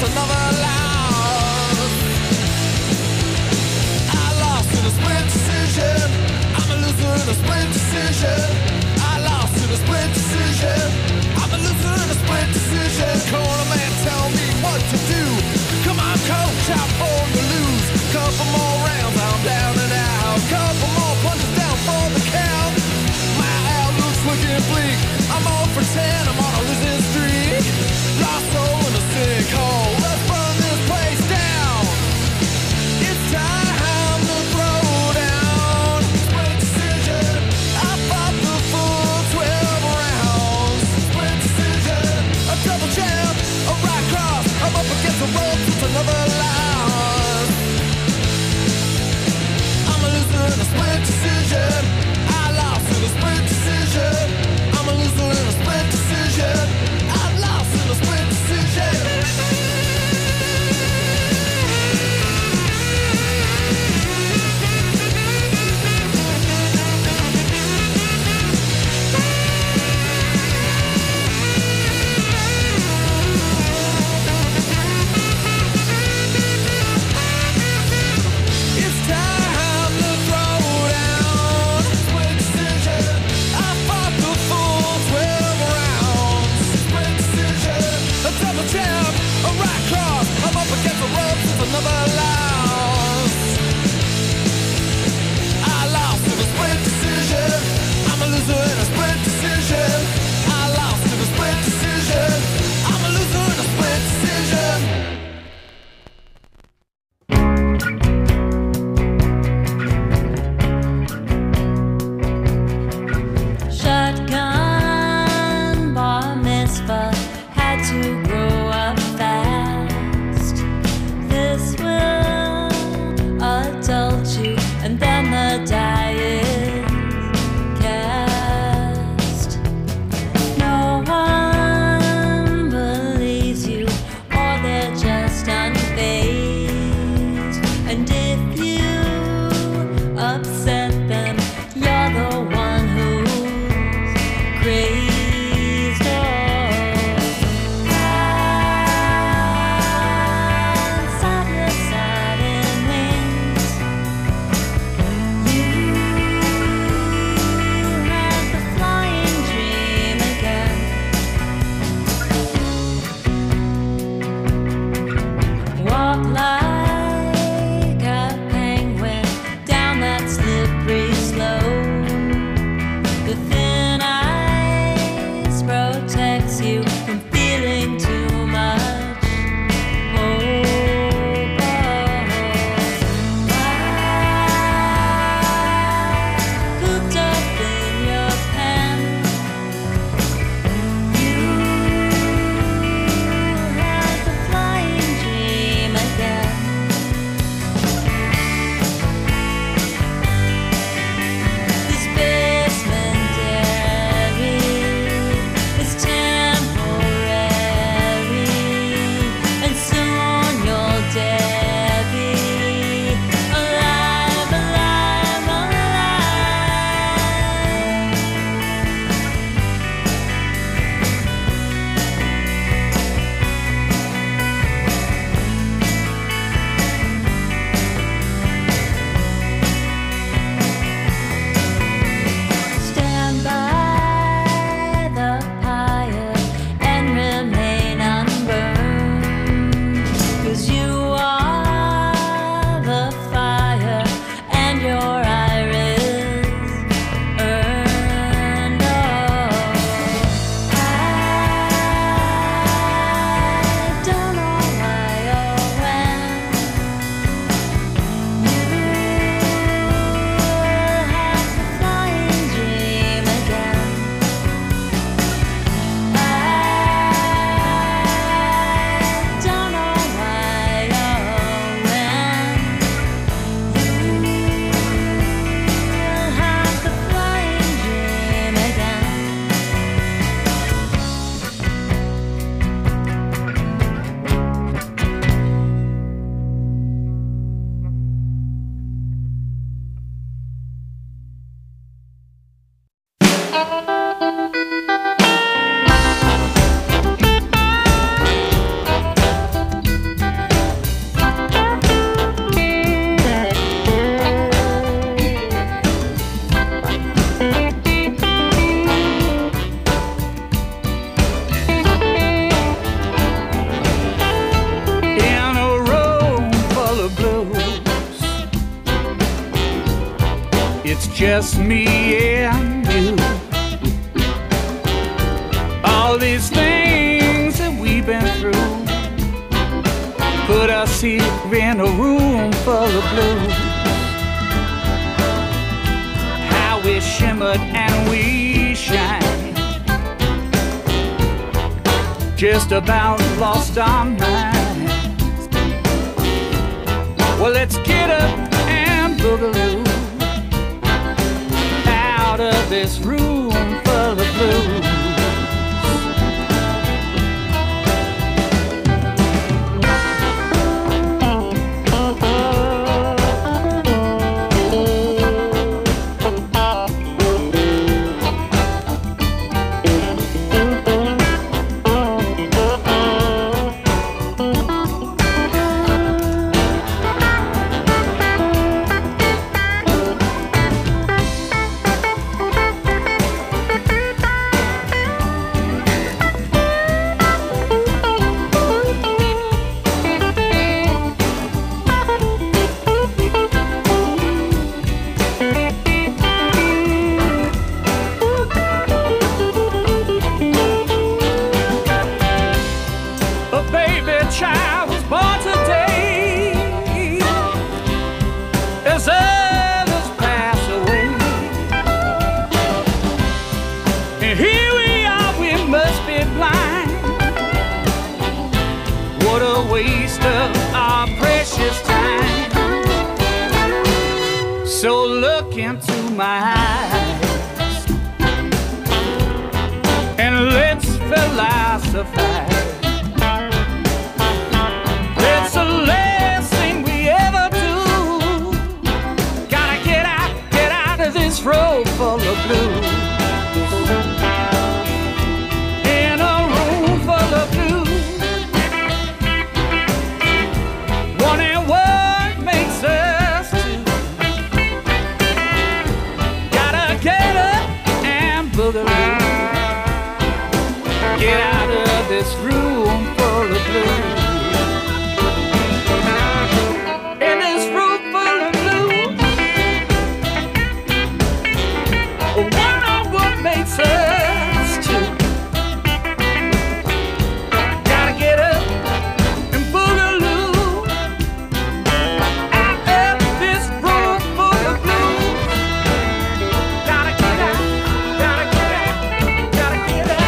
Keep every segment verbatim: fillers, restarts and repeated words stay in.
just another loss. I lost in a split decision. I'm a loser in a split decision. I lost in a split decision. I'm a loser in a split decision. Corner man, tell me what to do. Come on, coach, I'm born to lose. Couple more rounds, I'm down and out. Couple more punches down for the count. My outlook's looking bleak. I'm all for ten, I'm on a losing streak. Lost soul in a sinkhole. Let's burn this place down. It's time to throw down. Split decision. I fought the full twelve rounds. Split decision. A double jab, a right cross. I'm up against the ropes, it's another loss. I'm a loser in a split decision. I lost in a split decision. I'm a loser in a split decision. I lost in a split decision. It's time to throw down. Split decision. I fought the full twelve rounds. Split decision. A double jab, a right cross. I'm up against the ropes, it's another loss. I lost in a split decision. I'm a loser in a split decision. I lost in a split decision. I'm a loser in a split decision. Shotgun bar mitzvah had to grow up fast. This will adult you, and then the die is cast. No one believes you, or they're just unfazed. And if you upset them, you're the one who's crazed. Oh, side to side in wings. You had the flying dream again. Walk like a penguin down that slippery slope. The thin ice protects you from feeling too much hope. Cooped up in your pen, you had the flying dream again. This basement area is temporary. just me and you. All these things that we've been through put us here in a room full of blues. How we shimmered and we shine, just about lost our minds. Well, let's get up and boogaloo out of this room full of blues. So look into my eyes and let's philosophize. It's the last thing we ever do. Gotta get out, get out of this road full of blues. In a room full of blues, wondering what makes us two. Gotta get up and boogaloo, get out of this room full of blues. In this room full of blues, I wonder what makes us two. Gotta get up and boogaloo out of this room full of blues. Gotta get out, gotta get out, gotta get out.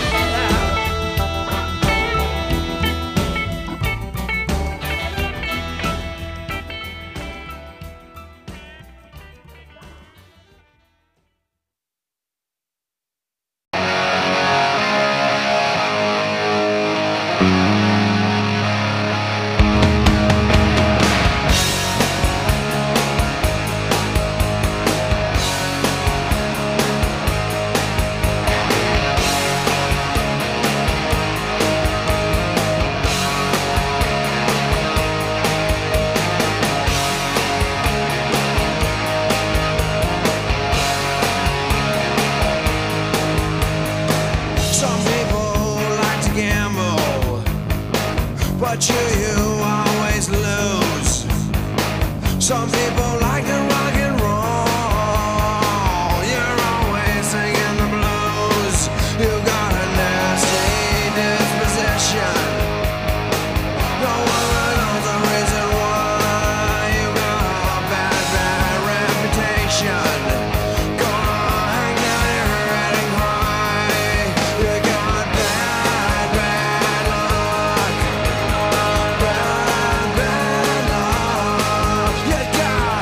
Some people like to gamble, but you, you always lose. Some people like to rock and roll, you're always singing the blues. You've got a nasty disposition, no one knows the reason why. You got a bad, bad reputation. Gonna hang down your head and cry. You got bad, bad luck. Bad, bad luck. You got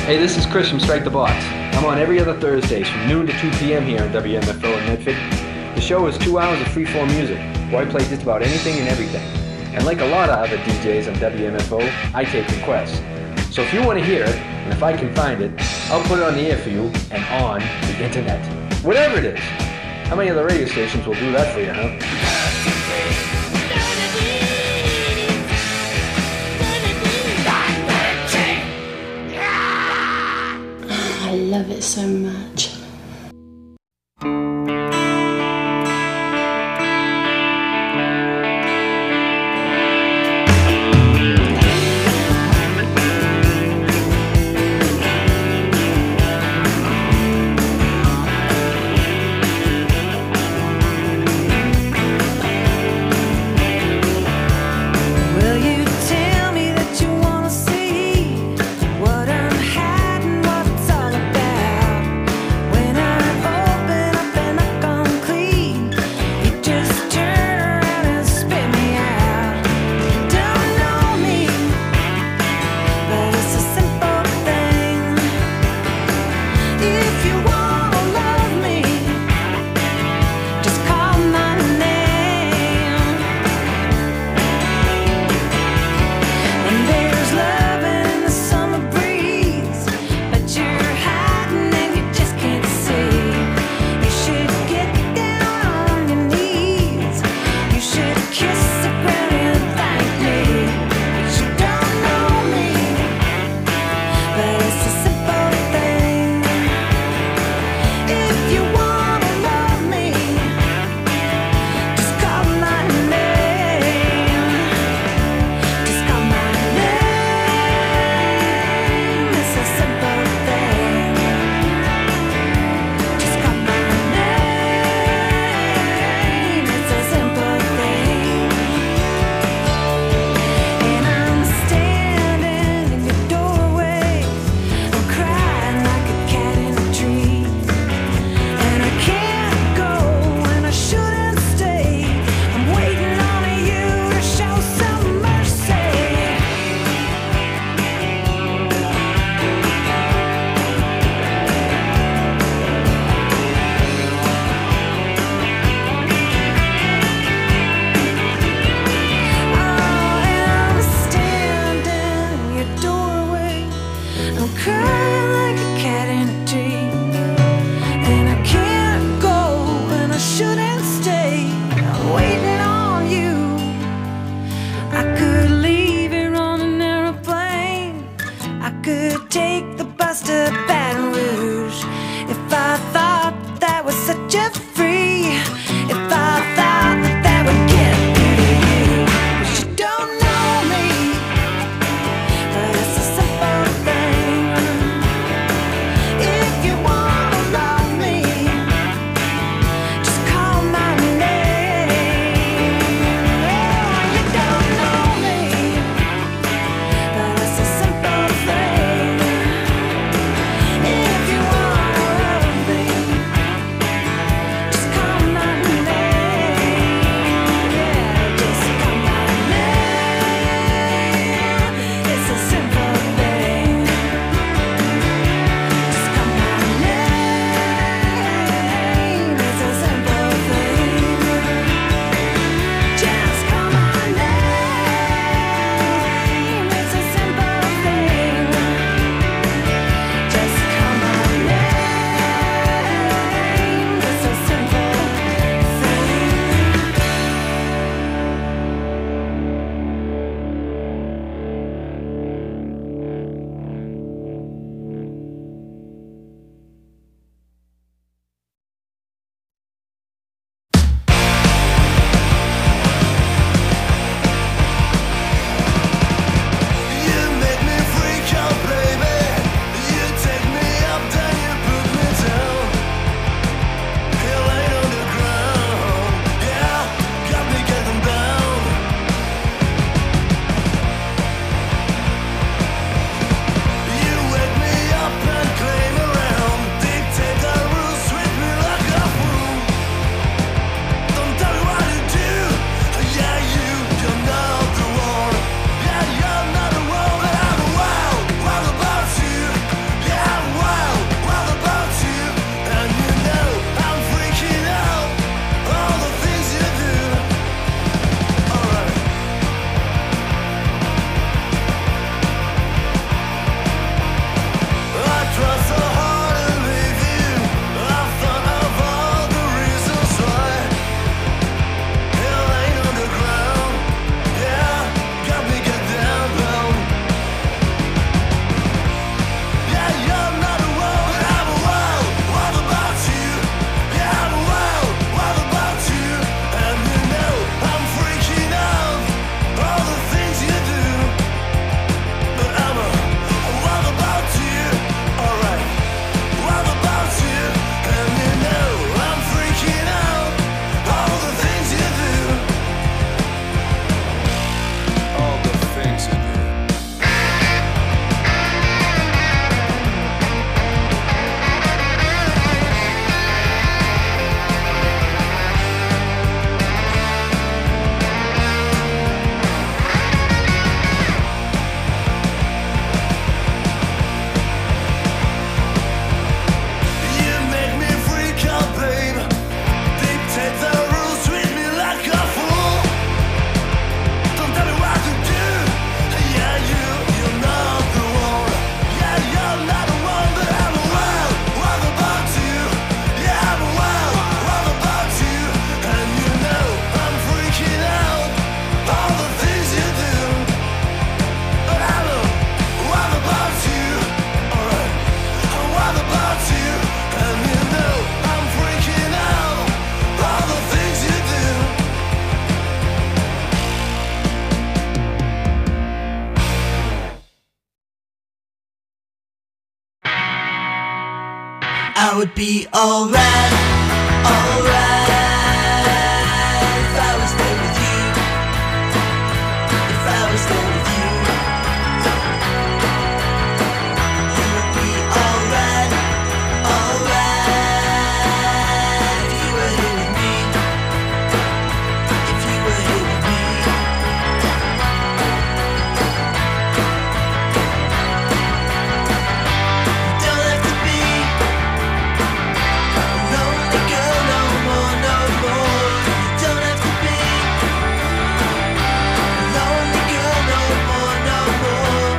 Hey, this is Chris from Strike the Box. I'm on every other Thursdays from noon to two p.m. here on W M F O in Medford. The show is two hours of free-form music, where I play just about anything and everything. And like a lot of other D Js on W M F O, I take requests. So if you want to hear it, and if I can find it, I'll put it on the air for you and on the internet. Whatever it is. How many other radio stations will do that for you, huh? I love it so much. What I'm hiding, what it's all about. I would be alright, alright if I was there with you, if I was there with you. You would be alright, alright if you were here with me, if you were here with me. You don't have to be lonely girl no more, no more. You don't have to be lonely girl no more, no more.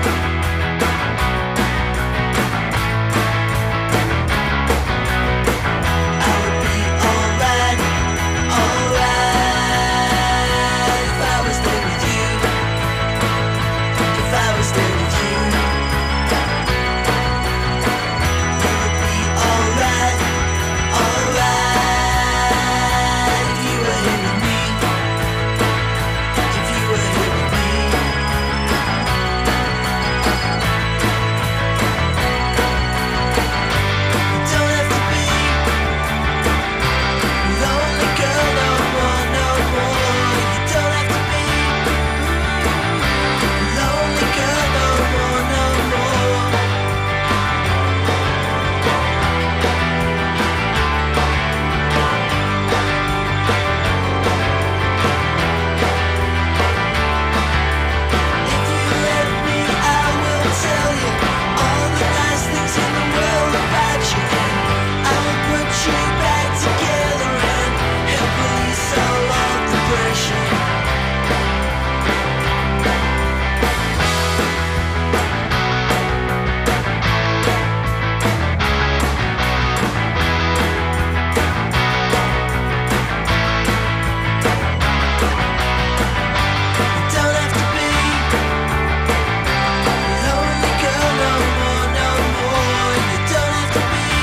I would be alright, alright if I was there with you, if I was there with you. You would be alright, alright if you were here with me, if you were here with me. You don't have to be lonely girl no more, no more. You don't have to be lonely girl no more, no more. If you let me, I will tell you all the nice things in the world about you, and I will put you back together and help release all of the pressure. You don't have to be lonely girl no more, no more. You don't have to be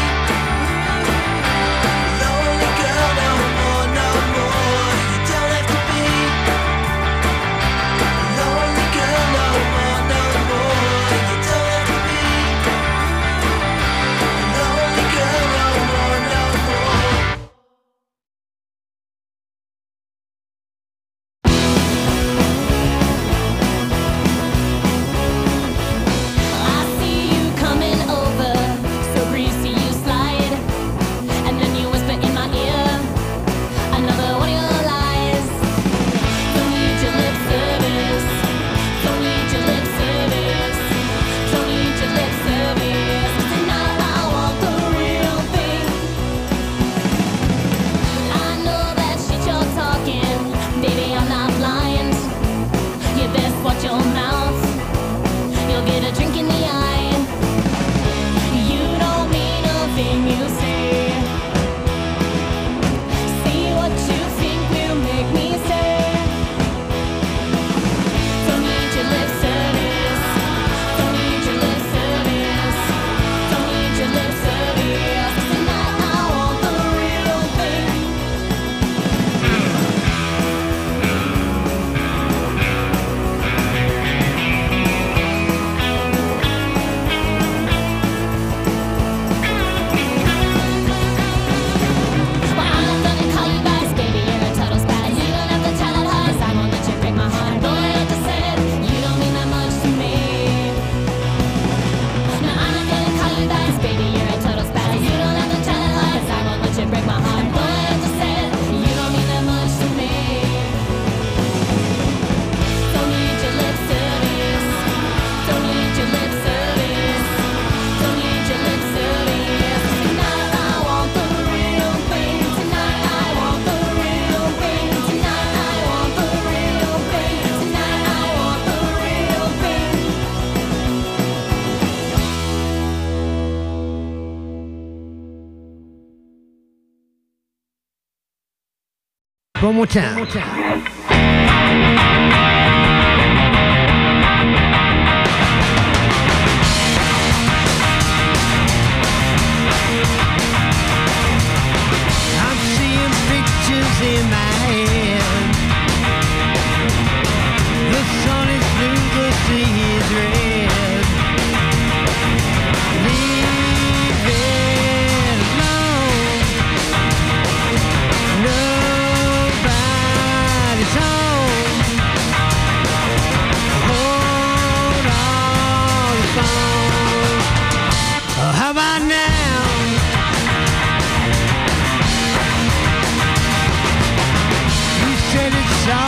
lonely girl no more, no more. You don't have to be lonely girl no more, no more. You don't have to be lonely girl no more, no more. I see you coming over, so greasy you slide, and then you whisper in my ear another one of your lies. Don't need your lip service, don't need your lip service, don't need your lip service. Tonight I want the real thing. I know that shit you're talking, baby, I'm not blind. You best watch your mouth, you'll get a drink in the eye. You don't mean a thing you say. See what you think will make me say. Don't need your lip service, don't need your lip service, don't need your lip service. Tonight I want the real thing. Well, I'm not gonna call you guys, baby, you're a total spaz. You don't have to tell it hard, 'cause I won't let you break my heart. Boy, I just said you don't mean that much to me. No, I'm not gonna call you guys, baby, you're a total spaz. You don't have to tell it hard, 'cause I won't let you break my heart. Boy, I just said you don't mean that much to me. Don't need your lip service, don't need your lip service, don't need your lip service. Tonight I want the real thing, tonight I want the real thing, tonight I want the real thing, tonight I want the real thing. One more time. I'm seeing pictures in my head. The sun is blue, the sea is red. Leaving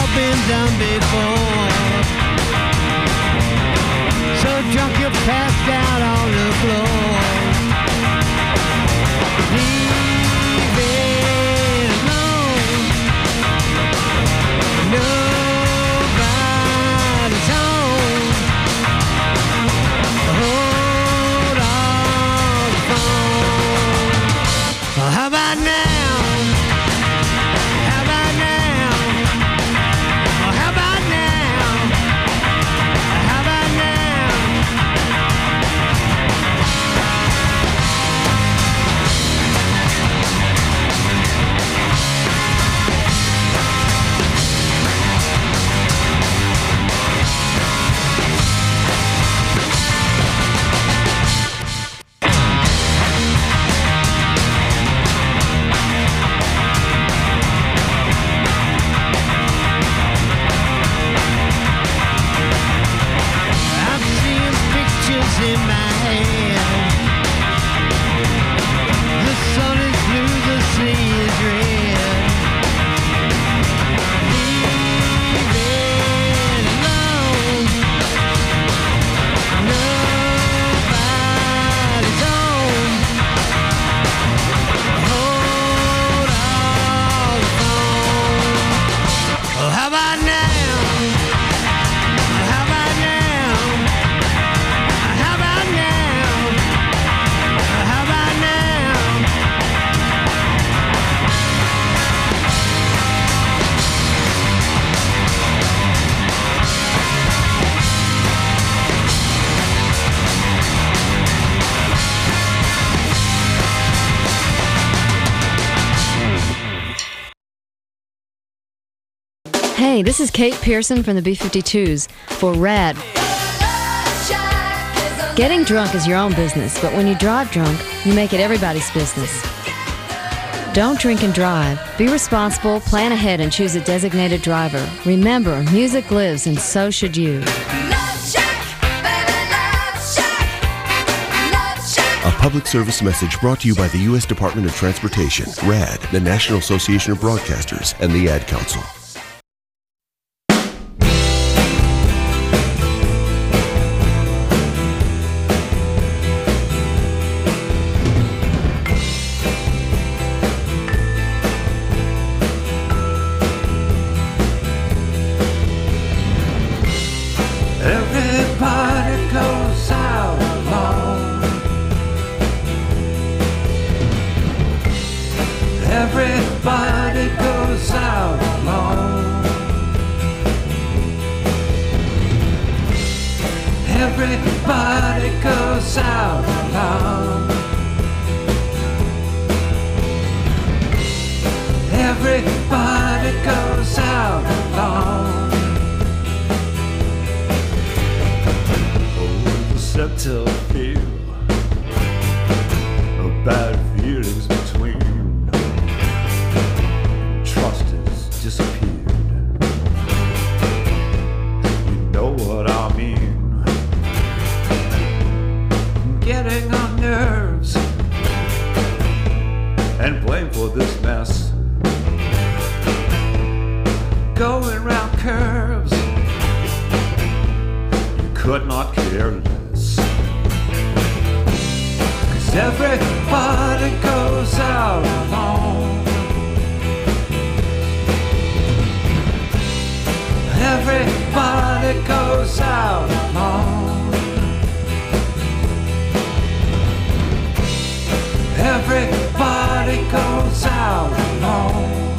been done before. So drunk you passed out on the floor. Leave it alone. Nobody's home. Hold on the phone. Well, how about now? How about now? Well, how about now? How about now? I'm seeing pictures in my head. The sun is blue, the sea is red. Leave it alone. Nobody's home. Hold on the phone. Well, how about now? How about now? How about now? How about now? Hey, this is Kate Pearson from the B fifty-twos for RAD. Getting drunk is your own business, but when you drive drunk, you make it everybody's business. Don't drink and drive. Be responsible, plan ahead, and choose a designated driver. Remember, music lives, and so should you. A public service message brought to you by the U S Department of Transportation, RAD, the National Association of Broadcasters, and the Ad Council. Everybody goes out alone. Everybody goes out alone. Everybody goes out alone. Everybody goes out alone. Subtle feel of bad feelings between. Trust has disappeared. You know what I mean. Getting on nerves and blame for this mess. Going round curves. You could not care less. Everybody goes out alone. Everybody goes out alone. Everybody goes out alone.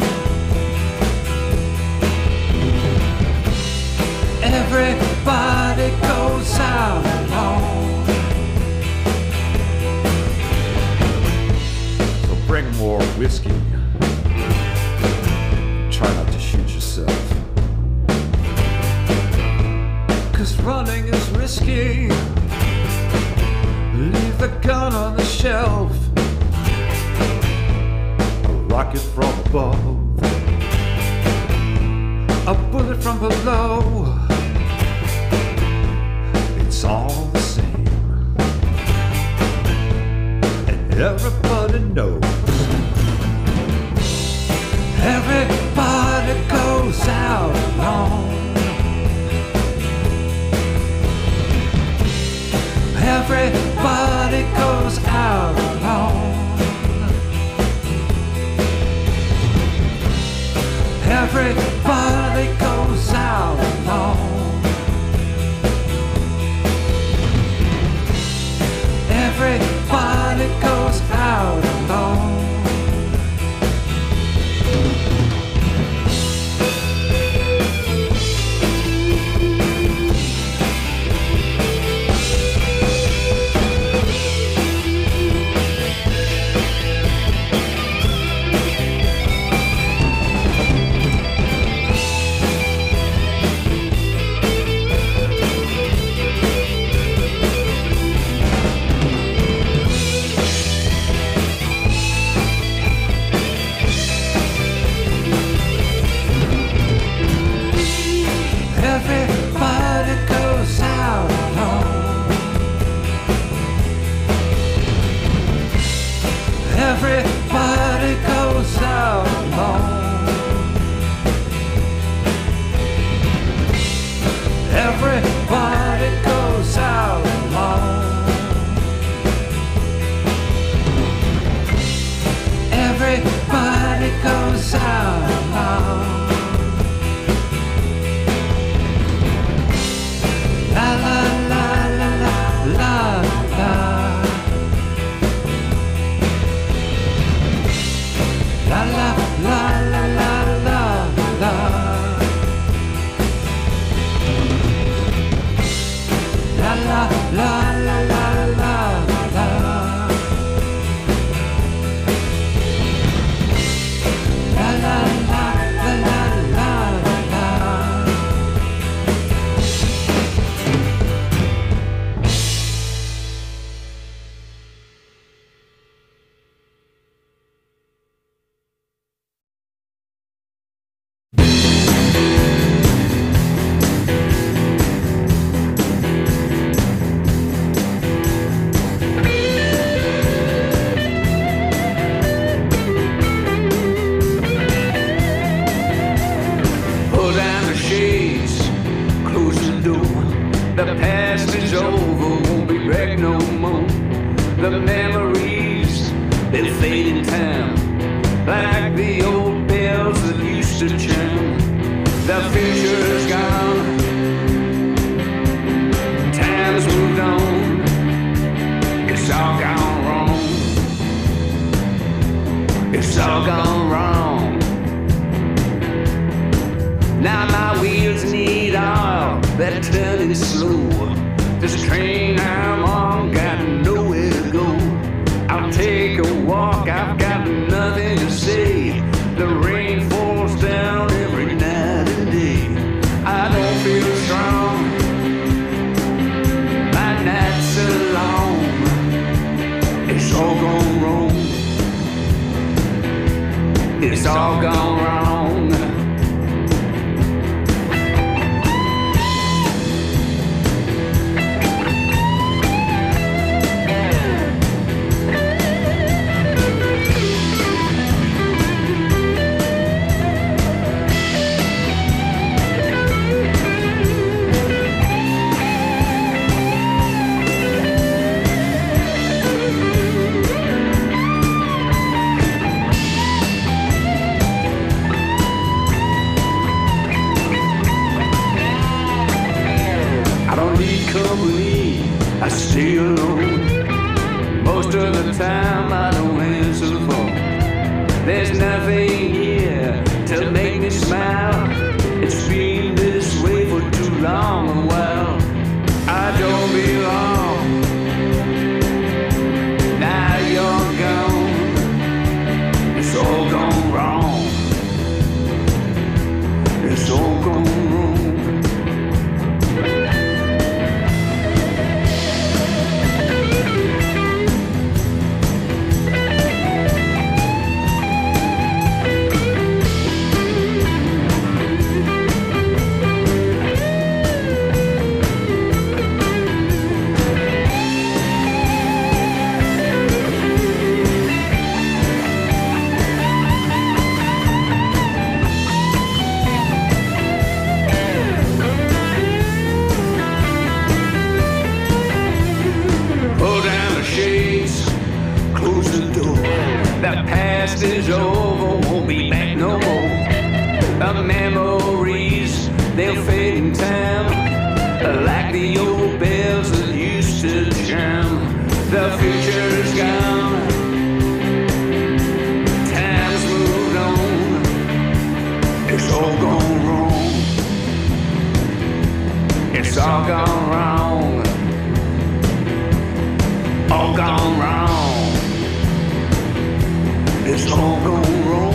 Everybody goes out alone. Bring more whiskey. Try not to shoot yourself. Cause running is risky. Leave the gun on the shelf. A rocket from above. A bullet from below. It's all the same. And everybody knows. Everybody goes out alone. Everybody goes out alone. Everybody goes out alone. Everybody goes out alone. Everybody goes out alone. Everybody goes out alone. Everybody goes out alone. La la la la la la la. La la la la la la la. La la la la la la la. La la la la la la la. Pull down the shades, close the door. The past is over, won't be back no more. The memories, they fade in time, like the old bells that used to chime. The future's gone, time's moved on. It's all gone wrong. It's all gone wrong. Now my wheels need oil, they're turning slow. This train I'm on got nowhere to go. I'll take a walk, I've got nothing to say. The rain falls down every night and day. I don't feel strong, my nights are long. It's all gone wrong. It's all gone wrong. Company, I stay alone. Most of the time I don't answer the phone. There's nothing here to make me smile. It's been this way for too long a while. I don't belong. Now you're gone. It's all gone wrong. It's all gone wrong. The past is over, won't be back no more. The The memories, they'll fade in time, like the old bells that used to chime. The future's gone, time's moved on, it's all gone wrong, it's all gone wrong, all gone wrong, it's all gone wrong.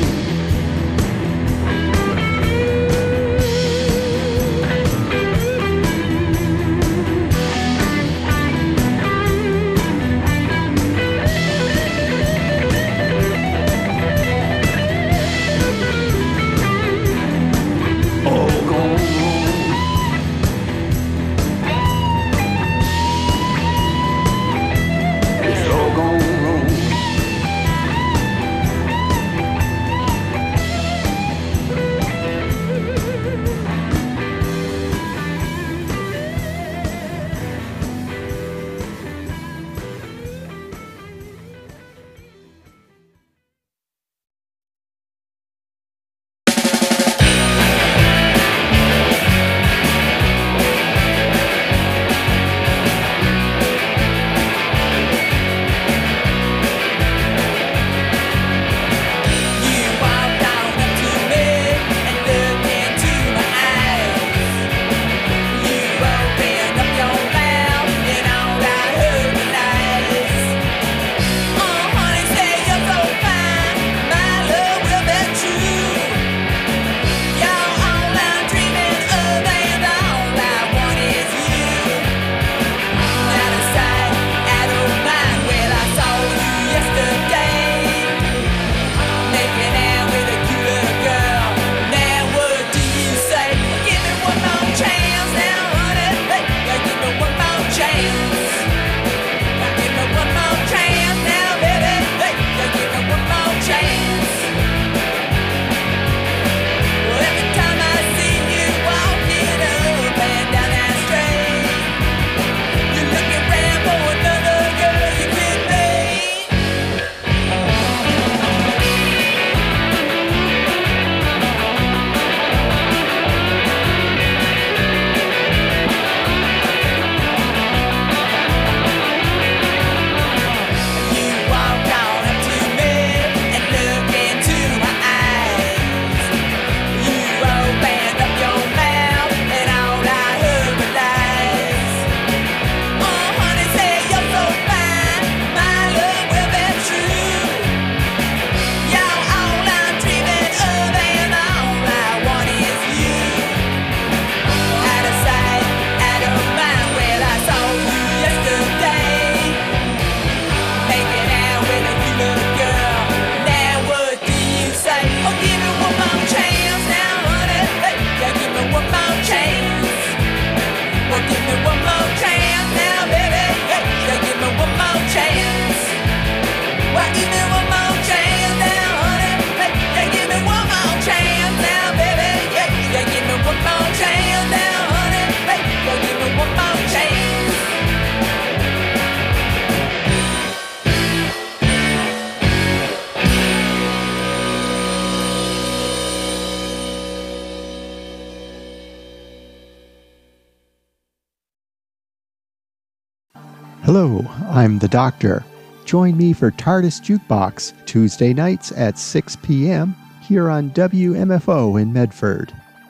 Hello, I'm the Doctor. Join me for TARDIS Jukebox, Tuesday nights at six p.m. here on W M F O in Medford.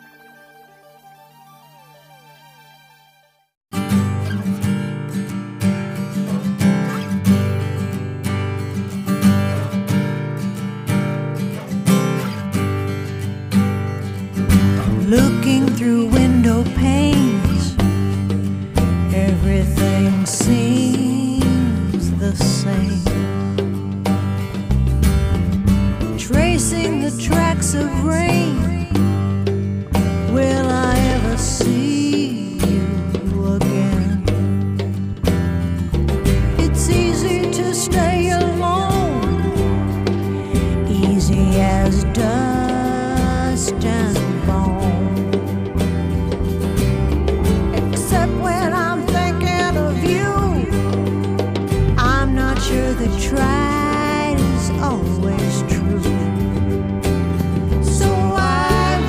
Looking through window panes, everything seems the same. Tracing the tracks of rain, will I ever see you again? It's easy to stay alone, easy as dust and the tried is always true. So I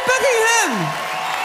Buckingham!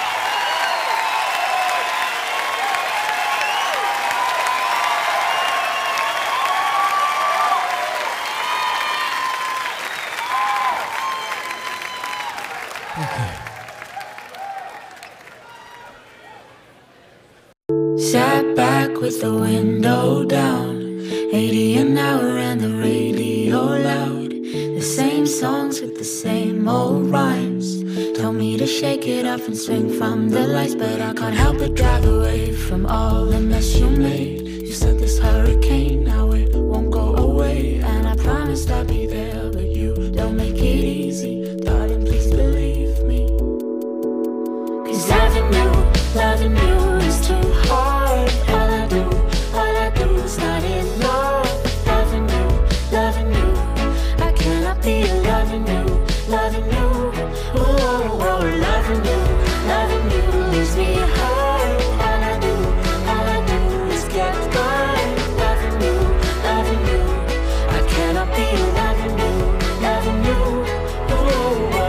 Sat back with the window down, eighty an hour and the radio loud. The same songs with the same old rhymes. Told me to shake it off and swing from the lights, but I can't help but drive away from all the mess you made. You said this hurricane, now it won't go away, and I promised I'd be there, but you don't make it easy. Darling, please believe me. Cause loving you, loving you is too hard. All I do, all I do is not enough. Loving you, loving you, I cannot be loving you, loving you. Oh, oh, oh, loving you, loving you leaves me hurt. All I do, all I do is get burned. Loving you, loving you, I cannot be loving you, loving you. Oh,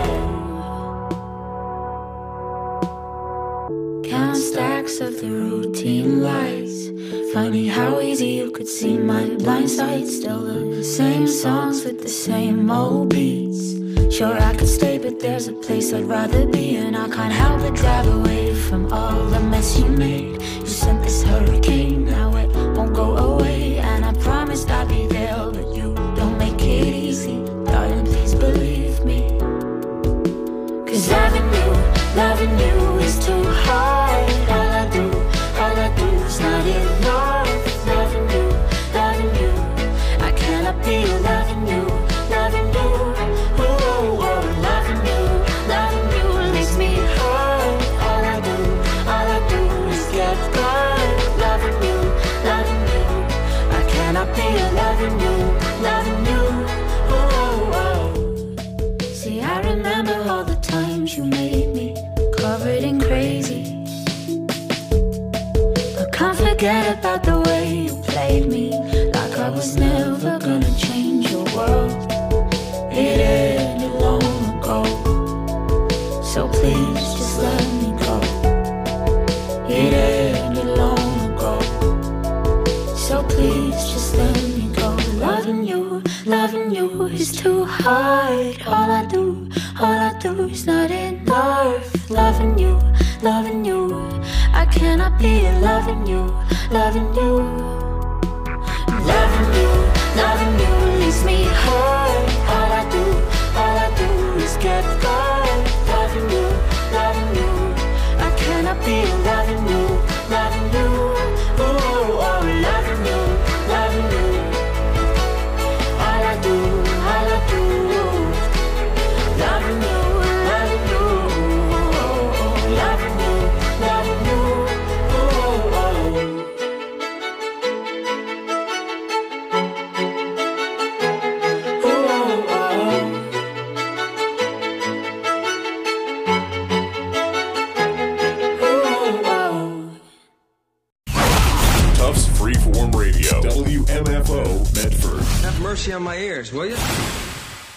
oh. Count stacks of the routine lights. Funny how easy you could see my blind side. Still the same songs with the same old beats. Sure I could stay, but there's a place I'd rather be, and I can't help but drive away from all the mess you made. You sent this hurricane, now it won't go away, and I promised I'd be there, but you don't make it easy. Darling, please believe me. Cause loving you, loving you is too hard. All I do, all I do is not enough. Loving you, loving you, I cannot be loving you, loving you. Oh, oh, loving you, loving you leaves me hurt. All I do, all I do is get burned. Loving you, loving you, I cannot be loving you, loving you. Oh, oh. See, I remember all the times you made me covered in crazy. I can't forget about the way you played me, like I was never gonna change your world. It ended long ago, so please just let me go. It ended long ago, so please just let me go. Loving you, loving you is too hard. All I do, all I do is not enough. Loving you, loving you, I cannot be loving you, loving you. Loving you, loving you leaves me hurt. All I do, all I do is get burned. Loving you, loving you, I cannot be loving you, loving you. Oh, oh, loving you, loving you. All I do, all I do, loving you, loving you. Oh, oh, loving you, loving you. Oh, oh. Tufts Freeform Radio, W M F O, Medford. Have mercy on my ears, will you?